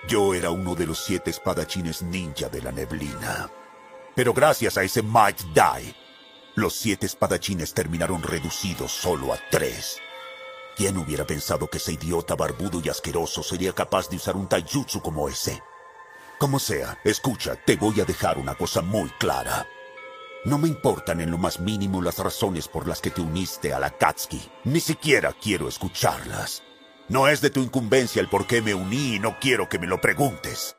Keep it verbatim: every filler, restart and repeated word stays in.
Yo era uno de los siete espadachines ninja de la neblina. Pero gracias a ese Might Die, los siete espadachines terminaron reducidos solo a tres. ¿Quién hubiera pensado que ese idiota barbudo y asqueroso sería capaz de usar un taijutsu como ese? Como sea, escucha, te voy a dejar una cosa muy clara. No me importan en lo más mínimo las razones por las que te uniste a la Akatsuki. Ni siquiera quiero escucharlas. No es de tu incumbencia el por qué me uní y no quiero que me lo preguntes.